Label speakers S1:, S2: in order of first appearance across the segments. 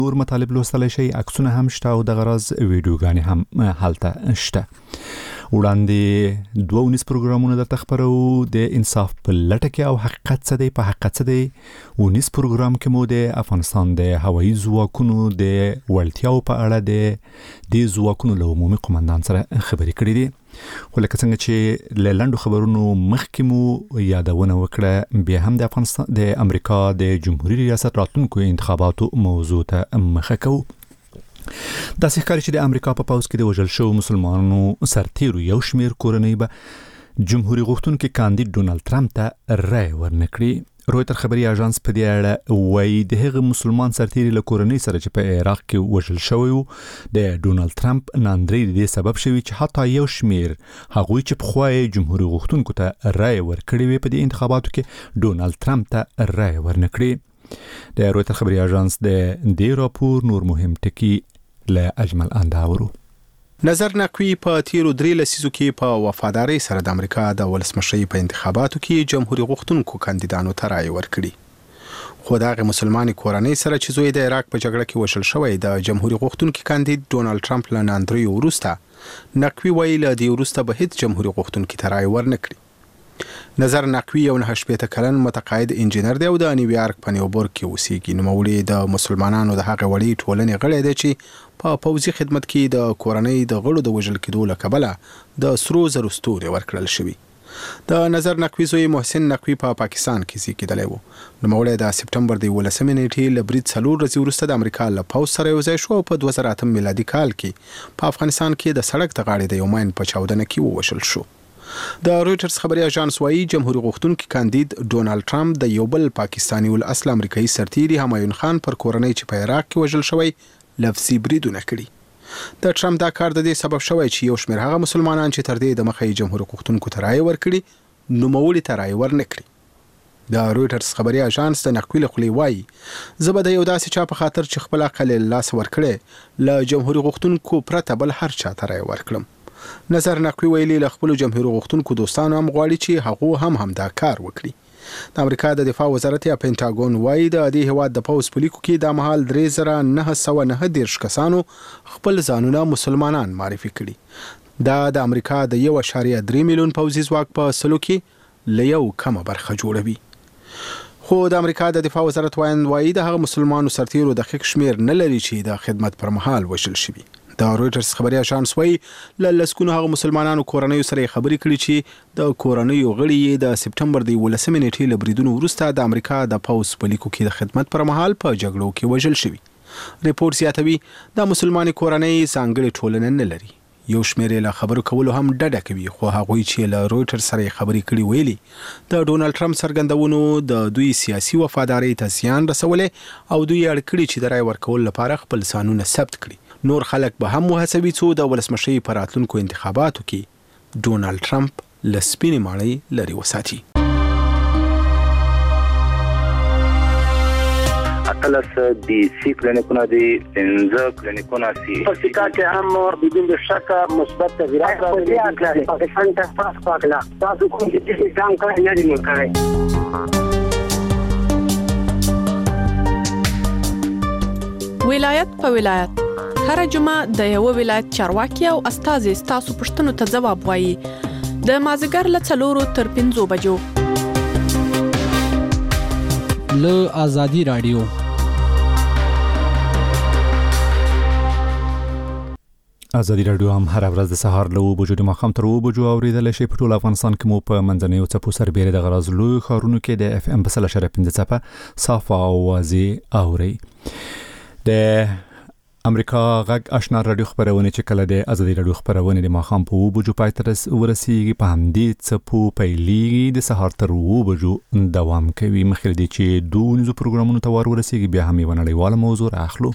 S1: نور مطالب لوستلی شي، عکسونه هم شته او د غرض ویډیوګانې هم هلته شته. وړاندې 2 پروګرامونه درته خبرو د انصاف په لټه کې او حقیقت څه دی. په حقیقت څه دی 19 پروګرام کې مو د افغانستان د هوایي ځواکونو د وړتیاو په اړه د ځواکونو له عمومي قومندان سره خبرې کړې دي. خو لکه څنګه چې له لنډو خبرونو مخکې مو یادونه وکړه، بیا هم د افغانستان د امریکا د جمهوریت ریاست راتلونکو انتخاباتو موضوع ته مخه کوو. داسې ښکاري چې د امریکا په پوځ کې د وژل شوو مسلمانانو سرتیرو یو شمیر کورنۍ به جمهوریت غوښتونکي کاندید ډونالد ترامپ ته رای ورنکړي. رویتر خبري اژانس په دې اړه وایي د هغه مسلمان سرتیري له کورنۍ سره چې په عراق کې وژل شوی وو د ډونالد ترامپ ناندري د سبب شوی چې حتی یو شمیر هغوی چې په خوای جمهوریت غوښتونکو ته رای ورکړي وي په دې انتخاباتو کې ډونالد ترامپ ته رای ورنکړي. د رویتر خبري اژانس د دې راپور نور مهم ټکي له اجمل انداورو.
S2: نظر نقوی په تیرو 3 لسیزو کې په وفاداری سره د امریکا د ولسمشرۍ په انتخاباتو کې جمهوریت غوښتونکو کاندیدانو ته رای ورکړي. خو دغه مسلمانې کورنۍ سره چې زوی د عراق په جګړه کې وشل شوی د جمهوریت غوښتونکو کاندید ډونالد ترامپ له ناندري وروسته نقوی ویل د دې وروسته به هیڅ جمهوریت غوښتونکو ته رای ورنکړي. نظر نقوی یو 98 کلن متقاعد انجینر دی او د نیویارک په نیوبورګ کې اوسېږي. نوموړی د مسلمانانو د هغه وړي ټولنې غړی دی چې په پوځي خدمت کې د کورنۍ د غړو د وژل کېدو له کبله د سرو زرو ستوري ورکړل شوی. د نظر نقوی زوی محسن نقوی په پاکستان کې زیږیدلی و. نوموړی د سپټمبر د 11 نیټې له برید 4 ورځې وروسته د امریکا له پوځ سره یو ځای شو او په 2008 میلادي کال کې په افغانستان کې د سړک د غاړې د یو ماین په چاودنه کې ووژل شو. د رویټرز خبري اژانس وايي جمهوریت غوښتونکي کاندید ډونالد ترامپ د یو بل پاکستاني ول اصل امریکایي سرتیري همایون خان پر کورنۍ چې په عراق کې وژل شوی لفظي بریدونه کړي. د ټرمپ دا کار د دې سبب شوی چې یو شمېر هغه مسلمانان چې تر دې د مخې جمهوریت غوښتونکو ته رای ورکړي نوموړي ته رای ورنکړي. د رویټرز خبري اژانس د نقوی له خولې وایي زه به د یو داسې چا په خاطر چې خپل عقل له لاس ورکړي له جمهوریت غوښتونکو پرته بل هر چا ته رای ورکړم. نظر نقوی ویلي له خپل جمهوریت غوښتونکو دوستانو هم غواړي چې هغه هم دا کار وکړي. د امریکا د دفاع وزارت یا پینټاګون وایي د دې هواد د پوز پولیکو کې د مهال 3909 کسانو خپل ځانونه مسلمانان معرفي کړي. دا د امریکا د 1.3 میلیون پوځي ځواک په سلو کې له یو کمه برخه جوړوي. خو د امریکا د دفاع وزارت وایي د هغه مسلمانانو سرتیرو د دقیق شمیر نه لري چې د خدمت پر مهال وژل شوي. د رویټرز خبري اژانس وايي له لسګونو هغه مسلمانانو کورنۍ سره خبرې کړي چې د کورنۍ غړي د سپټمبر د 11 نیټې له بریدونو وروسته د امریکا د پوز پولیکو کې د خدمت پر مهال په جګړو کې وژل شوي. ریپورت زیاتوي د مسلمانې کورنۍ ځانګړې ټولنه نه لري. یو شمېر له خبرو کولو هم ډډه کوي. خو هغوی چې له رویټرز سره خبرې کړي ویلي د ډونالد ترامپ څرګندونو د دوی سیاسي وفاداری ته زیان رسولې او دوی اړ کړي چې د رای ورکول لپاره خپل ځانونه ثبت کړي. نور خلک به هم وهڅوي څو د ولسمشرۍ په راتلونکو انتخاباتو کې ډونالد ترامپ له سپینې ماڼۍ لرې وساتي.
S3: اتلس دی سی کلینیکونه دی 15 کلینیکونه سی
S4: په سکا کې هم بدون شک مثبت تغیرات راغلي. پاکستان ته پاس پاکلا تاسو کوم چې ځان کړی نه دی مکړی.
S5: ولایت په ولایت هر جمعه د یو ولایت چارواکي او استازي ستاسو پوښتنو ته ځواب وایي. د مازیګر له 4 تر 5 بجو
S6: له آزادي رادیو.
S1: آزادي رادیو هم هر ورځ د سهار له 9 بجو د ماښام تر 9 بجو اوریدل شي. په ټول افغانستان کې مو په منځنیو څپو سربېره د غراز لوی ښارونو کې د اف ام په 3.5 څپه صافه او واضح اوري. د امریکا غږ آشنا رادیو خبرونه چې کله د آزادي رادیو خبرونه د ماښام په 9 بجو پای ته ورسیږي په همدې څپو پیلېږي د سهار تر 9 بجو دوام کوي. مخکې دې چې 2 پروګرامونو ته ورسیږي بیا هم یو نړیواله موضوع اخلو.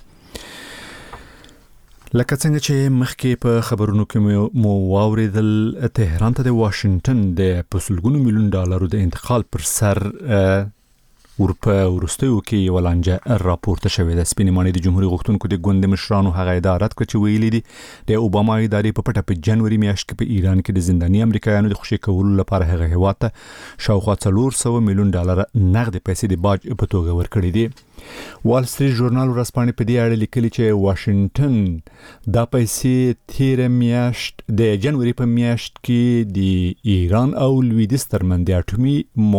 S1: لکه څنګه چې مخکې په خبرونو کې مو واوریدل تهران ته د واشنگټن د $1 میلیون د انتقال پر سر په وروستیو کې یو لانجه راپورته شوې ده. سپینې ماڼۍ د جمهوریت غوښتونکو د ګوند مشرانو هغه ادارات کړ چې ویلي دي د اوباما ادارې په پټه په جنوري میاشت کې په ایران کې د زنداني امریکایانو د خوشي کولو لپاره هغه هیواد ته شاوخوا $400 میلیون نغد پیسې د باج په توګه ورکړي دي. وال سټریټ ژورنال ورځپاڼې په دې اړه لیکلي چې واشنگټن دا پیسې تیر میاشت د جنوري په میاشت کې د ایران او لویدیځ ترمنځ د اټومي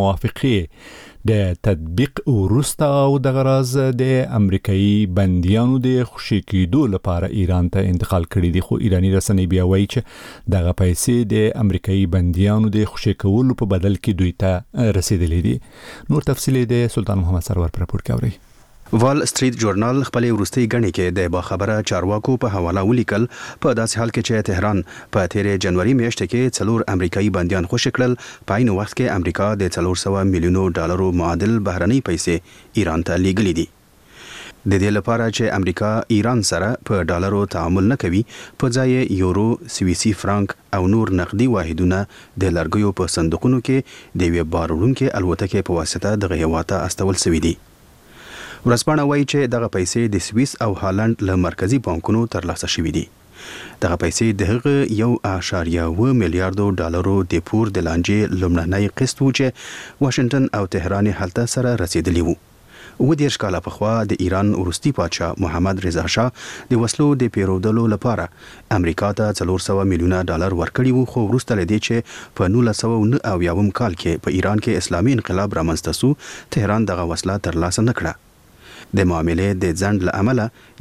S1: موافقې د تطبیق وروسته او د غرض د امریکایي بندیانو د خوشي کېدو لپاره ایران ته انتقال کړي دي. خو ایرانی رسنۍ بیا وایي چې دغه پیسې د امریکایي بندیانو د خوشي کولو په بدل کې دوی ته رسیدلې دي. نور تفصیل د سلطان محمد سرور پر راپور کوي.
S7: وال سټریټ ژورنال خپل وروستي غني کې د باخبره چارواکو په حواله ولیکل په داسې حال کې چې تهران په تیر جنوري میاشت کې 4 امریکایي بنديان خوشي کړل، په عین وخت کې امریکا د $400 میلیون معادل بهرنۍ پیسې ایران ته لیږلې دي. د دې لپاره چې امریکا ایران سره په ډالرو تعامل نه کوي، په ځای یورو، سویسي فرانک او نور نقدي واحدونه د لرګیو په صندوقونو کې د وی بارونکو الوتکې په واسطه د غیواته استول شوې دي. ورځپاڼه وایي چې دغه پیسې د سویس او هالند له مرکزی بانکونو ترلاسه شوې دي. دغه پیسې د هغه $1.1 میلیارډ د پور د لانجې لومړنی قسط و چې واشنگټن او تهران هلته سره رسیدلی وو. 10 کاله پخوا د ایران وروستي پادشاه محمد رضا شاه د وسلو د پیرودلو لپاره امریکا ته $400 میلیون ورکړي وو، خو وروسته لدی چې په 1999 کال کې په ایران کې اسلامي انقلاب رامنځته شو، تهران دغه وسله ترلاسه نکړه. د معاملې د ځنډ له امله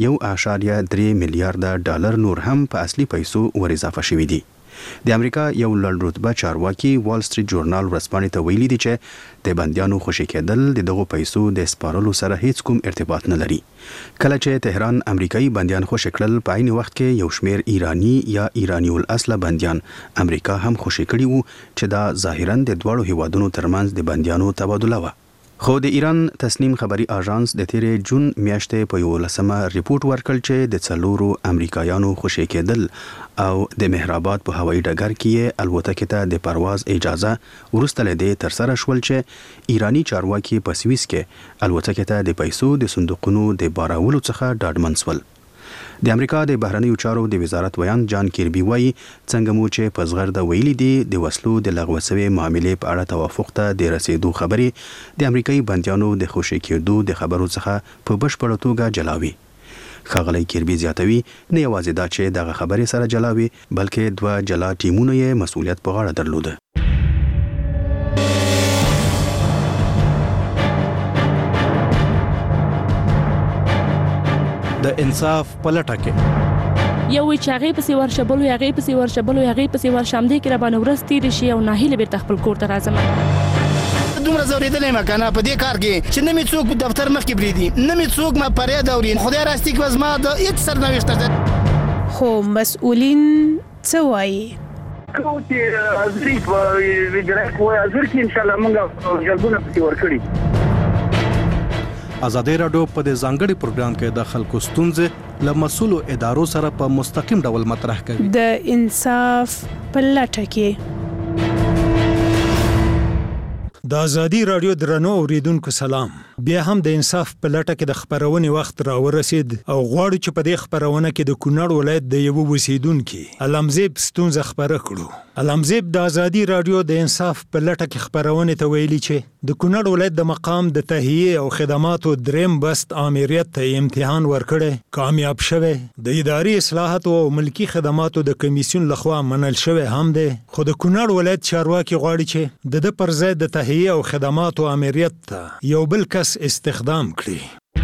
S7: $1.3 میلیارډ نور هم په اصلي پیسو ور اضافه شوي دي. د امریکا یو لوړ رتبه چارواکي وال سټریټ ژورنال ورځپاڼې ته ویلي دي چې د بندیانو خوشي کېدل د دغو پیسو د سپارلو سره هیڅ کوم ارتباط نه لري. کله چې تهران امریکایي بندیان خوشي کړل، په عین وخت کې یو شمیر ایرانی یا ایرانی الاصل بندیان امریکا هم خوشي کړي وو چې دا ظاهرا د دوړو هیوادونو ترمنځ د بندیانو تبادله و. خو د ایران تسنیم خبري اژانس د تیر جون میاشتې په 11مه ریپورت ورکړ چې د 4 امریکایانو خوشي کېدل او د مهرآباد په هوایي ډګر کې الوتکې ته د پرواز اجازه ورسته لدې تر سره شول چې ایرانی چارواکي په سویس کې الوتکې ته د پیسو د صندوقونو د بارولو څخه ډاډمن شول. د امریکا د بهرنیو چارو د وزارت ویان جان کیربي وایي څنګه مو چې په زغرده ویلي دي د وسلو د لغوه شوی معاملې په اړه توافق ته د رسیدو خبرې د امریکایي بندیانو د خوشي کېدو د خبرو څخه په بشپړه توګه جلاوي. ښاغلی کیربي زیاتوي نه یوازې دا چې دغه خبرې سره جلاوي، بلکې 2 جلا ټیمونو یې مسؤلیت په غاړه درلوده.
S8: د انصاف پلټه کې
S9: یو چې هغه پسې ورشبلو هغه پسې ورشامدې کې را باندې ورستي رشي او ناهیله به تخپل کور ته راځم.
S10: دومره زوریدلې مکنه په دې کار کې چې نه می څوک دفتر مخ کې بریدي، نه می څوک ما پرې دورین خدای راستي کې وزما د هیڅ سرنوشت.
S11: خو مسؤلین څه وایي؟
S4: کوم چې ازري په ویډرک وای ازر کې ان شاء الله موږ جلبونه پسې ورکړي.
S8: ازادي رادیو په دې ځانګړي پروګرام کې د خلکو ستونزې له مسؤلو ادارو سره په مستقیم ډول مطرح کوي.
S11: د انصاف پلټه کې
S12: د ازادي رادیو درنو اوریدونکو سلام. بیا هم د انصاف په لټه کې د خبرونې وخت را ورسید او غواړو چې په دې خبرونه کې د کونړ ولایت د یو اوسیدونکو علمزیب ستونزه خبره کړو. علمزیب د ازادي رادیو د انصاف په لټه کې خبرونه ته ویلي چې د کونړ ولایت د مقام د تهیه او خدماتو دریم بست امریت ته امتحان ورکړي، کامیاب شوه. د اداري اصلاحات او ملکی خدماتو د کمیسیون لخوا منل شوه هم ده. خو د کونړ ولایت چارواکي غواړي چې د پر ځای د تهیه او خدماتو امریت ته یو بل کس استخدام کړي.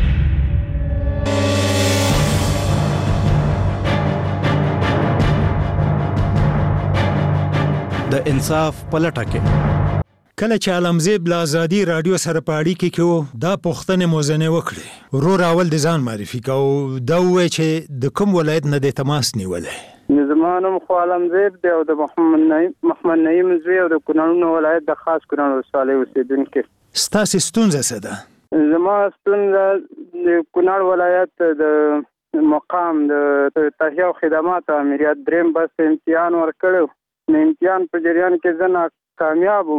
S8: د انصاف پلټه کې
S12: کله چې علمزیب له ازادي رادیو سره په اړیکه کې وو، دا پوښتنه موزنه وکړي. ورور اول د ځان معرفي کو دا وایي چې د کوم ولایت نه د تماس نیولې.
S13: زمانم خو علمزیب دی او د محمد نعیم زوی او د کونړ ولایت د خاص کونړ ولسوالۍ اوسیدونکو.
S12: ستاسو ستونزه څه ده؟
S13: زما ستونزه د کونړ ولایت د مقام د تهیه او خدمات امریت دریم بس امتحان ورکړو. امتحان په جریان کې زه کامیاب وم،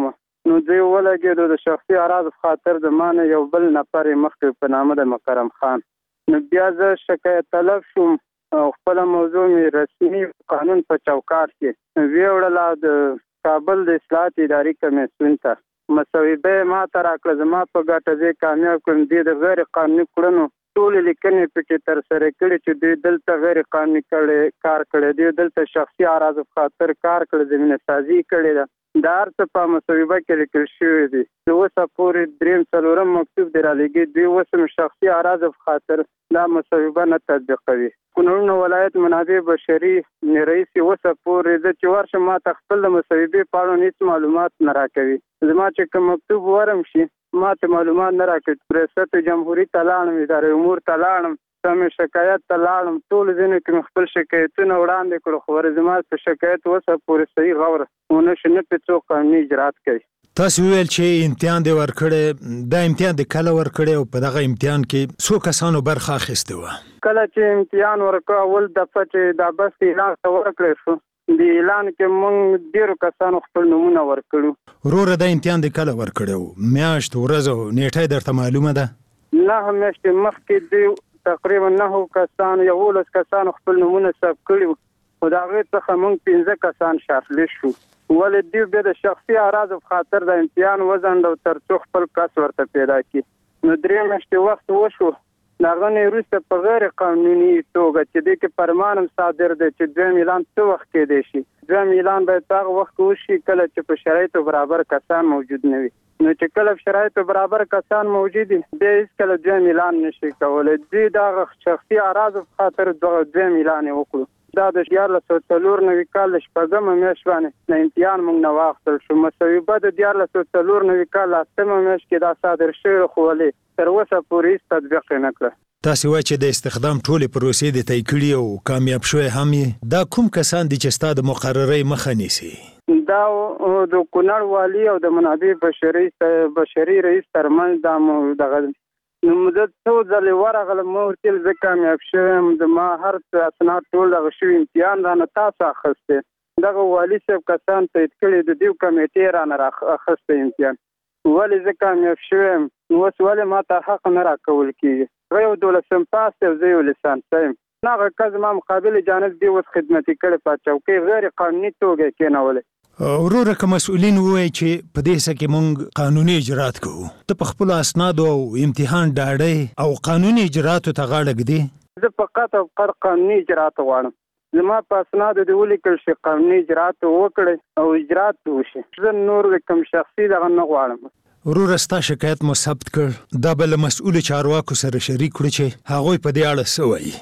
S13: نو دوی ولګېدو د شخصي اراضو په خاطر د ما نه یو بل نفر یې مخکې په نامه د مکرم خان. نو بیا زه شکایت طلب شوم او خپله موضوع مې رسمي قانون په چوکاټ کې ویې وړله د کابل د اصلاحات اداري کمیسیون ته. مصوبه یې ما ته راکړه، زما په ګټه زه کامیاب کړم. دوی د غیر قانوني کړنو ټولې لیکنې پکې ترسره کړي چې دوی دلته غیر قانوني کار کړی، دوی دلته شخصي اراضو په خاطر کار کړی، زمینه سازي کړې ده. دا هر څه په مصوبه کې لیکل شوي دي. د اوسه پورې 3-4 مکتوب دی رالېږي، دوی اوس هم شخصي اراضو په خاطر دا مصوبه نه تطبیقوي. کونړ ولایت منابع بشري رئیس اوسه پورې زه چې ورشم ما ته خپل د مصوبې په اړه هېڅ معلومات نه راکوي. زما چې کوم مکتوب ورم شي ما ته معلومات نه راکوي. ریاست جمهوریت ته لاړم، ادارې امور ته لاړم، سم شکایت ته لاړم، ټول ځینې کې خپل شکایتونه وړاندې کړو، خو زما په شکایت اوسه پورې صحیح غور ونه شي، نه پرې څوک قانوني اجرات کوي.
S12: تاسو ویل چې امتحان دی ورکړی، دا امتحان دی کله ورکړی او په دغه امتحان کې څو کسانو برخه اخیستې وه؟
S13: کله چې امتحان ورکړ اول دفعه چې دا بس اعلان ته ورکړی شو، د اعلان کې موږ ډېرو کسانو خپل نومونه ورکړو.
S12: وروره دا امتحان دی کله ورکړی و؟ میاشت، ورځ او نیټه درته معلومه ده؟
S13: 9 میاشتې مخکې دوی تقریبا 9 کسانو 11 کسانو خپل نومونه ثبت کړي وو، خو د هغې څخه موږ 15 کسان شارټلیسټ شو. ولې دوی بیا د شخصي اراضو په خاطر د امتحان وځنډو تر څو خپل کس ورته پیدا کړي. نو 3 میاشتې وخت وشو، د هغه نه وروسته په غیر قانوني توګه چې دې کې فرمان هم صادر دی چې دویم اعلان څه وخت کېدی شي. دویم اعلان باید په هغه وخت وشي کله چې په شرایطو برابر کسان موجود نه وي. نو چې کله په شرایطو برابر کسان موجود دي بیا هېڅکله دویم اعلان نشي کولی. دوی د شخصي اراضو په خاطر دویم اعلان یې وکړو. دا د 1494 کال د 6مه میاشت باندې د امتحان موږ نه واخیستل شو. مصوبه د 1494 کال 8مه میاشت کې دا صادر شوې، خو ولې تر اوسه پورې هېڅ تطبیق یې نه کړه.
S12: تاسې وایي چې د استخدام ټولې پروسې دې طی کړي او کامیاب شوی هم یې. دا کوم کسان دي چې ستا د مقررۍ مخه نیسي؟
S13: دا د کونړ والي او د منابع بشري رئیس ترمنځ دا دغه نو زه څو ځلې ورغلم، ما ورته ویل زه کامیاب شوی یم، زما هر څه اسناد ټول دغه شوي، امتحان رانه تاسو اخیستی. دغه والي صاحب کسان تایید کړي، د دې کمیټې رانه اخیستی امتحان. ولې زه کامیاب شوی یم، اوس ولې ما ته حق نه راکول کېږي؟ هغه یو 12 پاس دی او زه یو لیسانس یم. هغه کس زما مقابل جانب دی اوس خدمتي کړی په چوکۍ غیر قانوني توګه یې کېنولی.
S12: وروره که مسؤلین ووایي چې په دې څه کې موږ قانوني اجرات کوو، ته په خپلو اسنادو او امتحان ډاډۍ او قانوني اجراتو ته غاړه ږدې؟
S13: زه فقط او فقط قانوني اجرات غواړم. زما په اسنادو دې ولیکل شي قانوني اجرات وکړي او اجرات وشي. زه نور د کوم شخصي دغه نه غواړم.
S12: وروره ستا شکایت مو ثبت کړ، دا به له مسؤلو چارواکو سره شریک کړو چې هغوی په دې اړه څه وایي.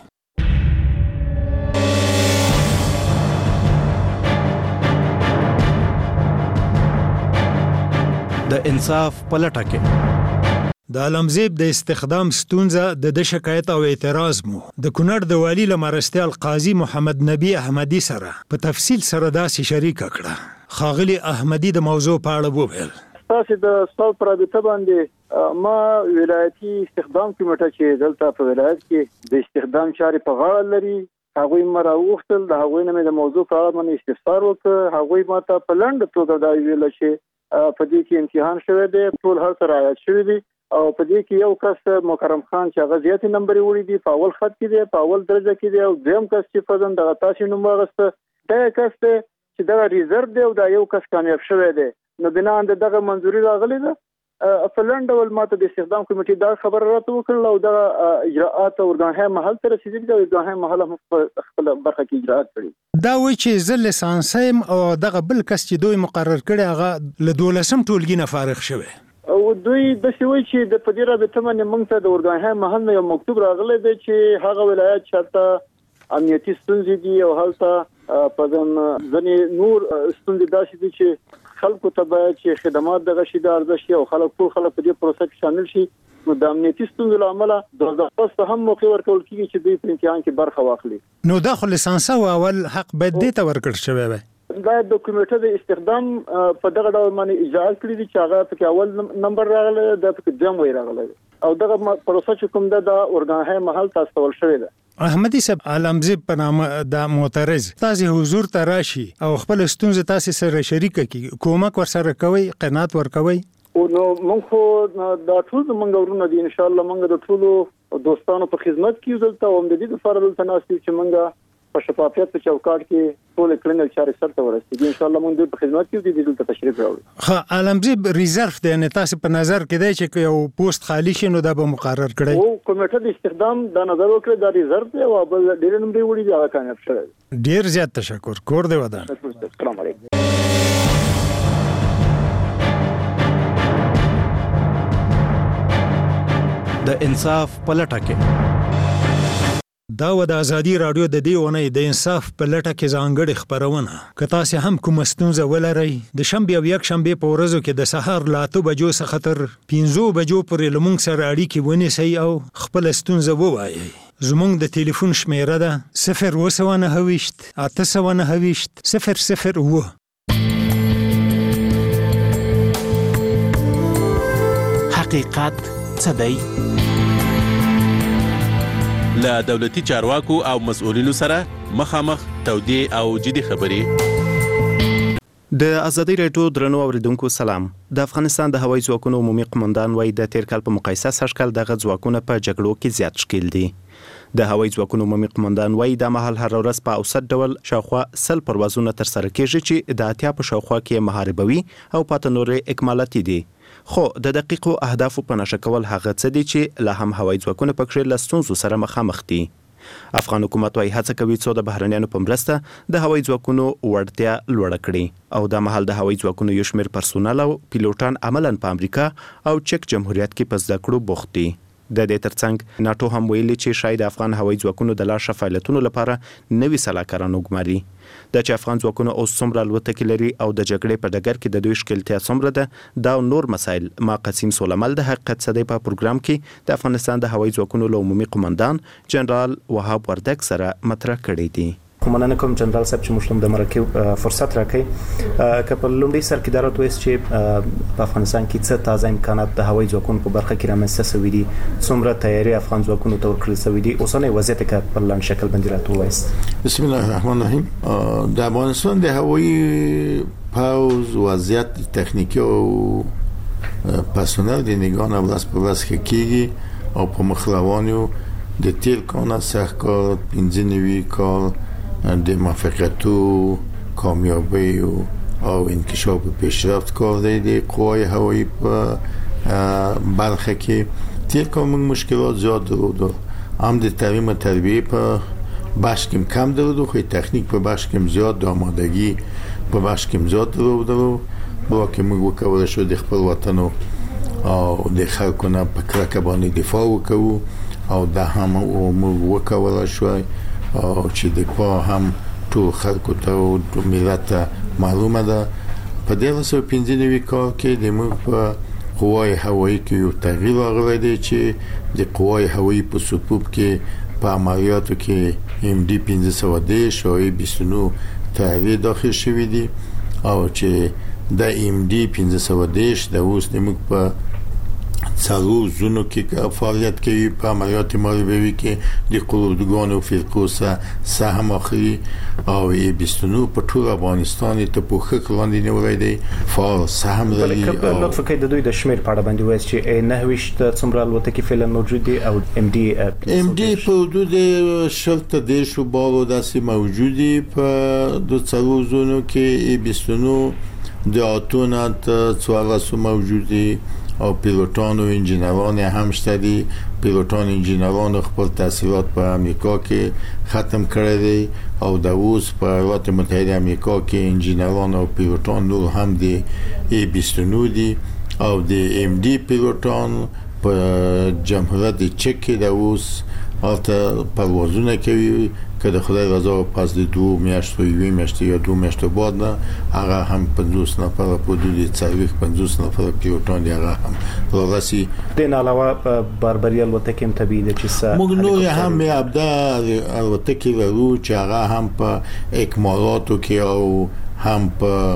S8: د انصاف په لټه کې
S12: د علمزیب د استخدام ستونزه د شکایت او اعتراض مو د کونړ د والي له مرستیال قاضي محمد نبی احمدي سره په تفصیل سره داسې شریک کړه. ښاغلي احمدي د موضوع په اړه وویل.
S14: تاسو د ستاسو پر رابطه باندې ما ولایتي استخدام کمیټه چې دلته په ولایت کې د استخدام چارې په غاړه لري، هغوی ما راوغوښتل، د هغوی نه مې د موضوع په اړه باندې استفسار وکړ. هغوی ما ته په لنډه توګه دا ویل چې په دې کې امتحان شوی دی، ټول هر څه رعایت شوي دي، او په دې کې یو کس مکرم خان چې هغه زیاتې نمبرې وړي دي، په اول خط کې دی، په اول درجه کې دی، او دویم کس چې فرضاً دغه تاسې نوم واخیسته، دا کس دی چې دغه ریزرو دی او دا یو کس کامیاب شوی دی. نو بنا د دغه منظوري راغلی ده. په لنډ ډول ماته د استخدام کمیټې دا خبره راته وکړله او دغه اجراءات اورګاهي محل ته رسېدلي دي او اورګاهي محل هم په خپله برخه کې اجراءات کړي.
S12: دا وایي چې زه لیسانس یم او دغه بل کس چې دوی مقرر کړی هغه له 12 ټولګي نه فارغ شوی.
S14: او دوی داسې وایي چې د په دې رابطه باندې موږ ته د اورګاهي محل نه یو مکتوب راغلی دی چې هغه ولایت چېرته امنیتي ستونزې دي او هلته په ځینې نور ستونزې داسې دي چې خلکو ته باید چې خدمات دغه شي د ارزښت شي او ټول خلک په دې پروسه کې شامل شي. نو د امنیتي ستونزو له امله د ضبط ته هم موقع ورکول کېږي چې دوی په امتحان کې برخه واخلي.
S12: نو دا خو لیسانس او اول حق باید دې ته ورکړل شوی وای.
S14: دا د کمیټه د استخدام په دغه ډول باندې اجازه کړې دي چې هغه پکې اول نمبر راغلی، دا پکې دویم وای راغلی او دغه پروسه چې کوم ده د اورګاهي محل ته استول شوی ده.
S12: احمدي صاحب علمزه په نامه د معترض تاسو حضور ته راشي او خپل ستونزې تاسو سره شریک کی کومک ورسره کوي قناعت ورکوي
S14: او نو موږ د ټول موږ ورونه دي ان شاء الله موږ د ټول دوستانو په خدمت کې دلته هم د دې لپاره دلته ناس چې موږ په شفافیت په چوکاټ کې ټول کلینل چارې سره ورسېږي ان شاء الله موږ په خدمت کې دي دلته تشریف راوړو.
S12: خا علمزه ریزرف دی نه تاسو په نظر کې دی چې یو پوسټ خالی شي نو دا به مقرر کړي
S14: او کمیټه د استخدام د نظر وکړه د ریزرف دی او بل ډیر نمبر وړي دا کامیاب شوی.
S12: ډیر زیات تشکر کور دی ودان.
S14: السلام علیکم.
S8: د انصاف پلټه کې
S12: دا و د ازادي رادیو د دې ونې د انصاف په لټه کې ځانګړي خبرونه که تاسو هم کوم ستونزه ولرئ د شنبه او یک شنبه په ورځو کې د سهار له 8 بجو څخه تر 5 بجو پورې لمونږ سره اړیکې ونیسئ او خپل ستونزه ووایئ. زمونږ د ټلیفون شمیره ده 029 829 002.
S15: حقیقت څه دی؟
S16: له دولتي چارواکو او مسؤلینو سره مخامخ تودې او جدي خبرې.
S17: د ازادي رادیو درنو اوریدونکو سلام. د افغانستان د هوایي ځواکونو عمومي قومندان وایي د تیر کال په مقایسه سږکال دغه ځواکونه په جګړو کې زیات شکیل دي. د هوایي ځواکونو عمومي قومندان وایي د مهال هر ورځ په اوسط ډول شاوخوا 100 پروازونه ترسره کیږي چې د اتیا په شاوخوا کې محاربوي او پاتې نورې اکمالاتي دي. خو د دقیقو اهدافو په نشه کول هغه څه دي چې له هم هوایي ځواکونه پکې له ستونزو سره مخامخ دي. افغان حکومت وايي هڅه کوي څو د بهرنیانو په مرسته د هوایي ځواکونو وړتیا لوړه کړي او د مهال د هوایي ځواکونو یو شمېر پرسونل او پیلوټان عملاً په امریکا او چک جمهوریت کې په زده کړو بوخت دي. د دې ترڅنګ ناتو هم ویلي چې شاید افغان هوایي ځواکونو د لا شفافیتونو لپاره نوي سلاکاران وګماري. د چې افغان ځواکونو اوس څومره الوتکې لري او د جګړې په ډګر کې د دوی ښکیلتیا څومره ده دا نور مسایل ما قسیم سولمل د حقیقت صدی په پروګرام کې د افغانستان د هوایي ځواکونو له عمومي قومندان جنرال وهاب وردک سره مطرح کړی دي.
S18: مننه کوم جنرال صاحب چې موږ د مرکه فرصت راکړي که په لومړي سر کې درته وایي چې په افغانستان کې څه تازه امکانات د هوایي ځواکونو په برخه کې رامنځته شوي دي څومره تیاری افغان ځواکونو ته ورکړل شوی دي اوسنۍ وضعیت کې په لاندې شکل باندې راته وایي.
S19: بسم الله الرحمن الرحیم. د افغانستان د هوایي پوز وضعیت تکنیکی او پرسونل د نگاه نه ورځ په ورځ ښه کیږي او په مخ روان یو. د تیر کال سخت کار 15 کال د موفقیت و کامیابی او انکشاف و پیشرفت کار دی قوای هوایی په برخه کې تیر کال من مشکلات زیاد درود هم د تعلیم و تربیه په بخش کم کم درود خو تکنیک په بخش کم زیاد آمادگی په بخش کم زیاد درود با که من وکوله شد خپل وطن او د خلکو نه په کلکه باندې دفاع وکړو او دا هم من وکوله شوی او چې د پا هم ټول خلکو ته او ملت معلومه ده. په 1995 کال کې د موږ په قوای هوایی کې یو تغییر راغلی دی چې د قوای هوایی په صفوف کې په عملیاتو کې MD 1510 او 29 تغییر داخل شوی دی او چې د MD 1510 د اوس د موږ په څلو زونو کې فعالیت کوي په عملیات محاربوي کې د قلدرګانو فرقو سهم اخلي او 29 په ټول افغانستان ته په خک لاندې نیولای دی فعال سهم لري.
S18: لطفا کوي د دوی د شمیر په اړه باندې وایي چې 9 څومره الوتکې فعلا موجود دي او MD
S19: په حدود 10 شو بالو داسې موجود دي په د څلو زونو کې 29 د اتونات 14 موجود دي او پیلوټان او انجینران هم شته دي. پیلوټان انجینران خپل تحصیلات په امریکا کې ختم کړی دي او د اوس په ایالات متحده امریکا کې انجینران او پیلوټان نور هم دي 29 دي او د MD پیلوټان په جمهوریت چک کې د اوس البته پروازونه کوي که د خدای رضا پس د 2 میاشتو یوې میاشتې یا 2 میاشتو بعد نه هغه هم 50 نفر په حدود 50 نفر پیلوټان دي هغه هم راغسي.
S18: د علاوه باربري الوتکې هم طبيعي دي چې
S19: موږ نور هم ابدا الوتکې ورو چې هغه هم په اکمالاتو کې او هم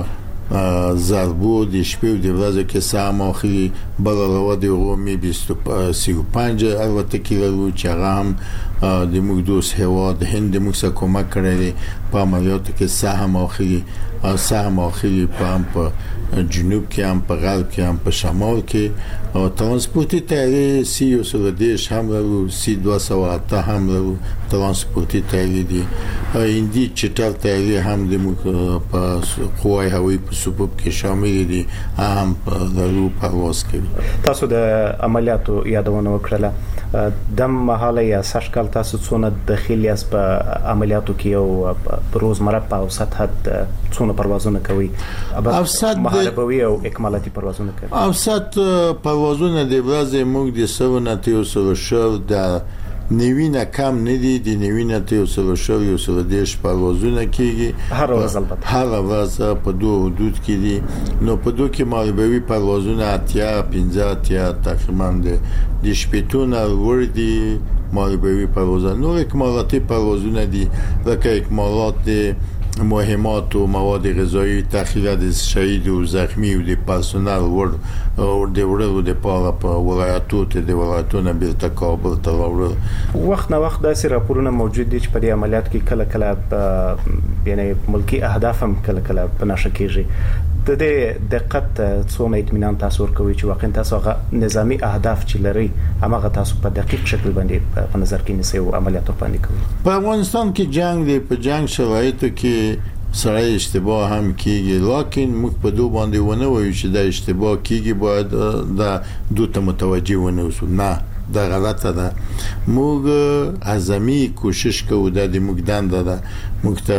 S19: په ضربو د شپې د ورځې کې سام اخري بل راو د رومي 25 الوتکې ورو چې هغه هم د موږ دوست هواد هند موږ سره کومک کړی په عملیاتو کې سهم اخري په جنوب کې هم په غرب کې هم په شمال کې او ترانسپورتي تیاری C-130 هم لرو C-207 هم لرو ترانسپورتي تیاری دي هندي چټل تیاری هم د موږ په قوای هوایي په صفوف کې شامل دي هم لرو پرواز کوي.
S18: تاسو د عملیاتو یادونه وکړه د مهاله یا سرشکل تاسو څونه داخلي اس په عملیاتو کې او په روزمره په اوسط حد څونه پروازونه کوي
S19: اوسط
S18: محاربوي او اکمالاتي پروازونه کوي
S19: اوسط پروازونه د ورځې موږ د 7 د نیوینه کم ندي د نیوینه ته یو دیش پروازونه کیږي
S18: هر ورځ
S19: په دوه حدود کې دي نو په دوه کې مالبوي پروازونه 15 تقریبا د شپېتونه وردي مالبوي پروازونه نو اکمالاتي پروازونه دي لکه اکمالات مهمات و مواد غذایی تخلیه د شهید و زخمی و د پرسنل ور د وړلو د پاره په ولایتونو بیرته کابل ته راوړل.
S18: وخت نه وخت داسې راپورونه موجود دي چې په دې عملیات کې کله یعنی ملکی اهداف هم کله په نشه کېږي. د دې دقت څومره اطمینان تاسو ورکوي چې واقعا تاسو هغه نظامی اهداف چې لري هغه تاسو په دقیق شکل باندې په نظر کې نیسئ او عملیات باندې کوي؟
S19: په افغانستان کې جنگ دی په جنگ شرایطو کې سره اشتباه هم کیږي لکه موږ په دوه باندې ونه وایو چې دا اشتباه کیږي باید دا دوه ته متوجه ونه اوسو نه دا غلطه ده موږ اعظمي کوشش کوو د موږ دنده ده موږ ته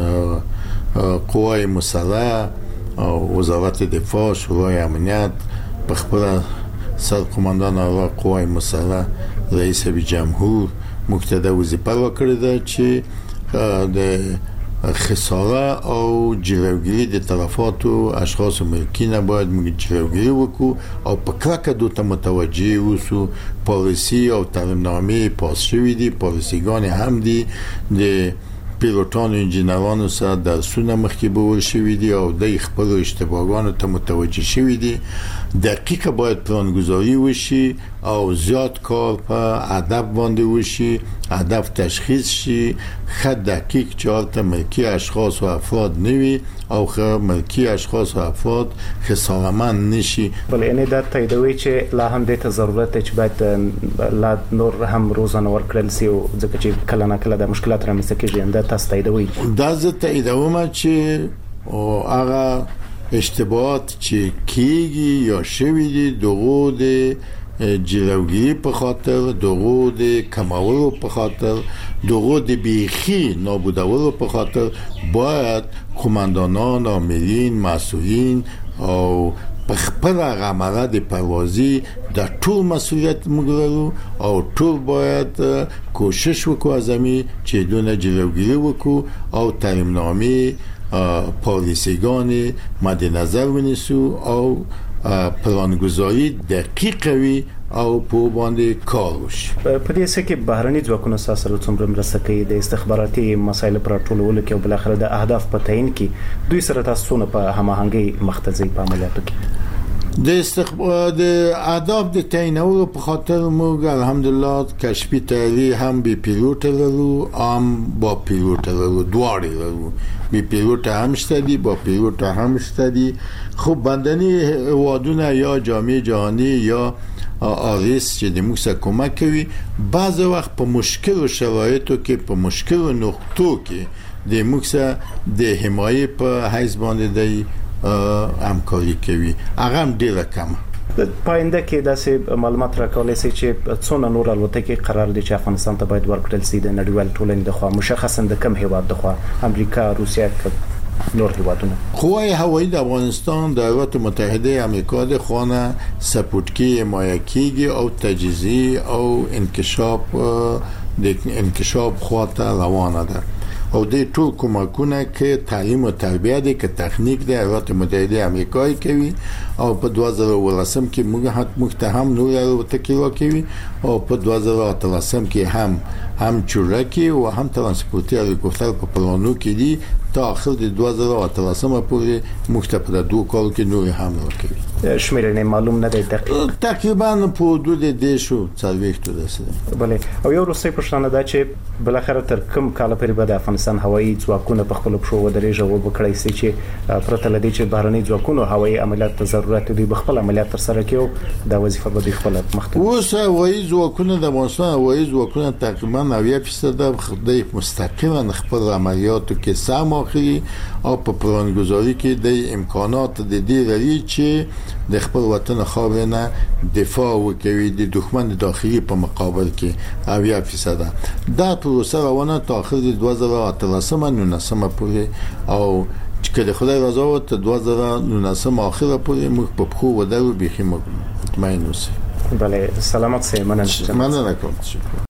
S19: قوای مسلح او وزارت دفاع شورای امنیت په خپل سر قوماندان اعلی قوای مسلح رئیس جمهور مقتدا وظیفه وکړه ده چې د خساره او جلوگیری د طرفاتو اشخاص ملکی نه باید موږ جلوگیری وکړو او په کلکه دوته متوجه اوسو. پالیسی او تعلیمنامه پاس شوی دي پالیسیګان هم دي د پیلوټانو انجینرانو سره درسونه مخکې بول شوی دي او د خپل اشتباهاتو ته متوجه شوی دي. دقیقه باید پلانگذاری وشي او زیات کار په هدف باندې وشي هدف تشخیص شي خط دقیق چارت ملکی اشخاص و افراد نوی او ملکی اشخاص و افراد خسارمند نشي.
S18: بل یعنی دا تاییدوي چې لا هم د ضرورت چې باید لا نور هم روزانه ورکړل سي او ځکه چې کله نه کله د مشکلات رامنځته کیږي دا تاسو تاییدوي؟
S19: دا زه تاییدوم چې هغه اشتباهات چې کیږي یا شوی دي دغه د جلوگیری په خاطر دغه د کمولو په خاطر دغه د بیخي نابودولو په خاطر باید قوماندانان عاملین مسئولین او په خپل عمله د پروازي د ټول مسؤلیت مګرلو او ټول باید کوشش وکړو ازمي چې دونه جلوگیری وکړو او تعلیمنامه پالیسیگان مد نظر ونیسو او پلانگذاری دقیق وي او په باندې کار وشي.
S18: په دې څه کې بهرني ځواکونه سره څومره مرسته کوي د استخباراتي مسایلو پر ټولولو کې او بل اخر د اهداف په تعین کې دوی سره تاسو نه په هماهنګي مختزي په عملیاتو کې
S19: د اهداف د تعینولو په خاطر موږ الحمدلله کشفي تیاری هم بي پیلوټ لرو هم با پیلوټ لرو دواړه لرو بي پیلوټ هم شته دي با پیلوټ هم شته دي. خو بندني وادونه یا جامعه جهانی یا آریس چې د موږ سره کومک کوي بعض وخت په مشکل شرایطو کې په مشکل نقطو کې د موږ سره د حمایت په حیث باندې دی همکاري کوي هغه هم ډیره کم.
S18: پاینده کې داسې معلومات راکولای شي چې څونه نور الوتکې قرار دي چې افغانستان ته باید ورکړل شي د نړیوال ټولنې د خوا مشخصا د کم هیواد د خوا امریکا روسیا نور هیوادونه.
S19: قوای هوایی د افغانستان د ایالات متحده امریکا د خانه سپورتکی حمایتي او تجهیزی او انکشاف خواته روانه ده او د ټول کومکونه کې تعلیم او تربیه دي کې تخنیک د ایالات متحده امریکای کوي او په 2018 کې موږ هم نور الوتکې راکوي او په 2018 کې هم چورکی او هم ترانسپورتي هلیکوپټر په پلانو کې دي تا اخر د 2013 پورې موږ ته په دوه کال کې نور حمله وکړي.
S18: شمیرنه معلوم نه دی دقیق.
S19: تقریبا په حدود د شو 40 ته رسیدي.
S18: بله او یو روسي پښتنه دا چې بل اخر تر کوم کال پورې به د افغانستان هوایي ځواکونه په خپل پښو ودرېږي او وکړي چې پرته لدی چې بهرني ځواکونو هوایي عملیات ته ضرورت دی بخپل عملیات تر سره کوي دا وظیفه به خپل مخته.
S19: اوس هوایي ځواکونه د افغانستان هوایي ځواکونه تقریبا 90% د مستقیما خپل عملیاتو کې سهم اخلي او په پلانګذاري کې د امکانات د دې لري چې د خپل وطن خاورې نه دفاع وکړي د دښمن داخلي په مقابل کې 90% دا پروسه روانه تا اخر 2013 19 پورې او چې د خدای رضا وت 2019 اخره پورې موږ په خو ودرو بيخي مطمئن اوسئ.
S18: بله سلامت سي
S19: مننه کوم. شکر.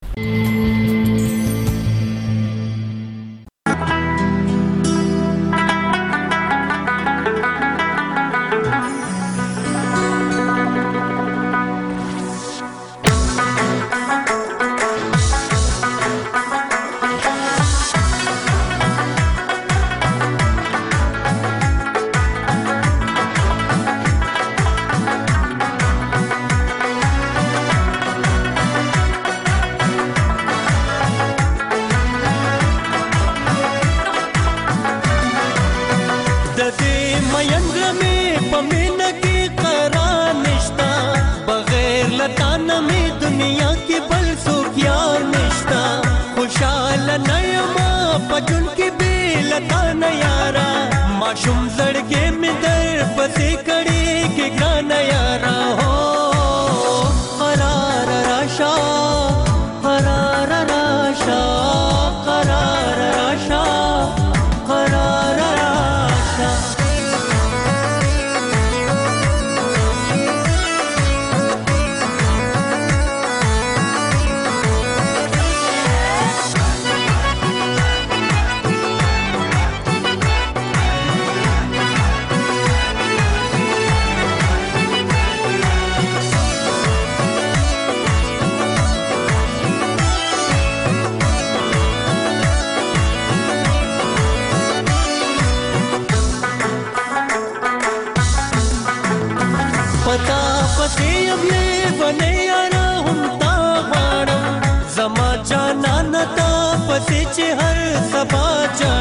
S20: زما جانا نتا پسې چې هر سبا